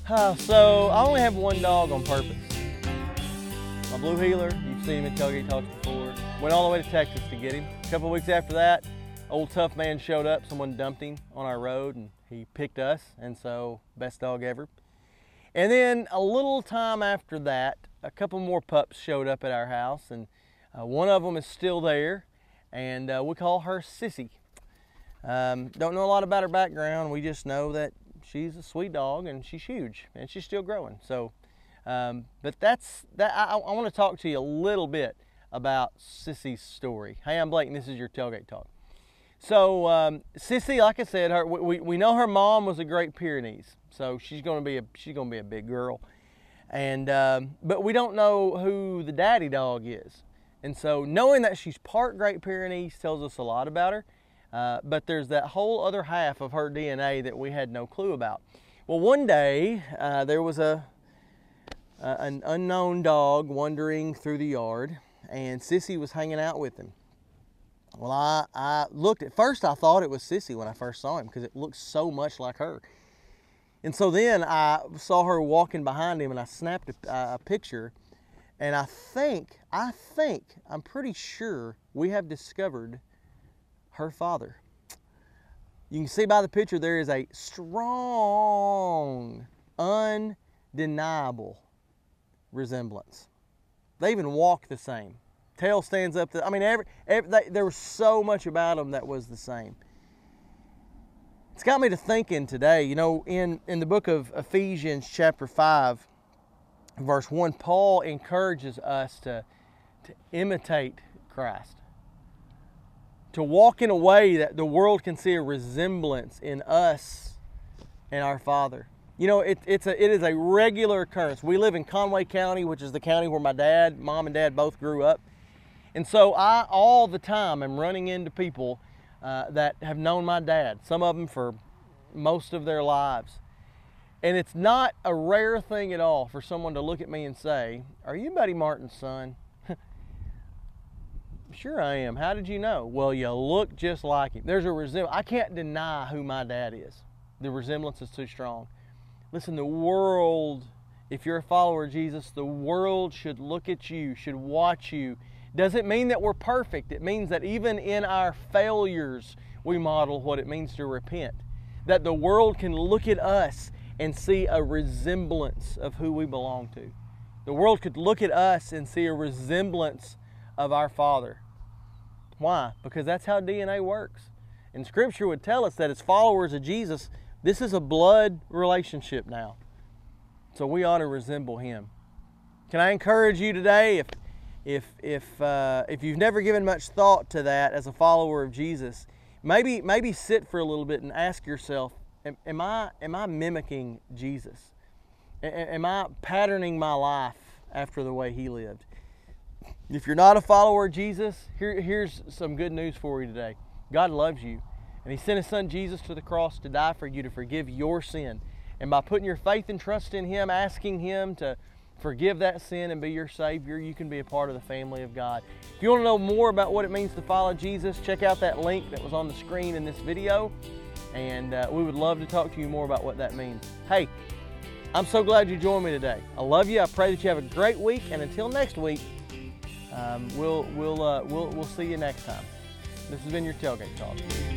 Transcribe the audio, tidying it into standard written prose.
So I only have one dog on purpose. My blue heeler, you've seen him in Tailgate Talks before. Went all the way to Texas to get him. A couple of weeks after that, old tough man showed up. Someone dumped him on our road and he picked us, and so best dog ever. And then a little time after that, a couple more pups showed up at our house, and one of them is still there, and we call her Sissy. Don't know a lot about her background. We just know that she's a sweet dog and she's huge and she's still growing. So, but that's that. I want to talk to you a little bit about Sissy's story. Hey, I'm Blake, and this is your Tailgate Talk. So, Sissy, like I said, we know her mom was a Great Pyrenees, so she's gonna be a big girl, and but we don't know who the daddy dog is, and so knowing that she's part Great Pyrenees tells us a lot about her. But there's that whole other half of her DNA that we had no clue about. Well, one day there was an unknown dog wandering through the yard, and Sissy was hanging out with him. Well, I looked. At first I thought it was Sissy when I first saw him because it looked so much like her. And so then I saw her walking behind him, and I snapped a picture, and I'm pretty sure we have discovered her father. You can see by the picture there is a strong, undeniable resemblance. They even walk the same. Tail stands up. There was so much about them that was the same. It's got me to thinking today, you know, in the book of Ephesians chapter 5, verse 1, Paul encourages us to imitate Christ. To walk in a way that the world can see a resemblance in us and our Father. You know, it is a regular occurrence. We live in Conway County, which is the county where my mom and dad both grew up. And so I, all the time, am running into people that have known my dad, some of them for most of their lives. And it's not a rare thing at all for someone to look at me and say, "Are you Buddy Martin's son?" "Sure I am. How did you know?" "Well, you look just like him." There's a resemblance. I can't deny who my dad is. The resemblance is too strong. Listen, the world, if you're a follower of Jesus, the world should look at you, should watch you. Doesn't mean that we're perfect. It means that even in our failures, we model what it means to repent. That the world can look at us and see a resemblance of who we belong to. The world could look at us and see a resemblance of our Father. Why? Because that's how DNA works. And Scripture would tell us that as followers of Jesus, this is a blood relationship now. So we ought to resemble Him. Can I encourage you today, if you've never given much thought to that as a follower of Jesus, maybe sit for a little bit and ask yourself, am I mimicking Jesus? Am I patterning my life after the way He lived? If you're not a follower of Jesus, here's some good news for you today. God loves you, and He sent His Son Jesus to the cross to die for you, to forgive your sin. And by putting your faith and trust in Him, asking Him to forgive that sin and be your Savior, you can be a part of the family of God. If you want to know more about what it means to follow Jesus, check out that link that was on the screen in this video, and we would love to talk to you more about what that means. Hey, I'm so glad you joined me today. I love you. I pray that you have a great week, and until next week, we'll see you next time. This has been your Tailgate Talk.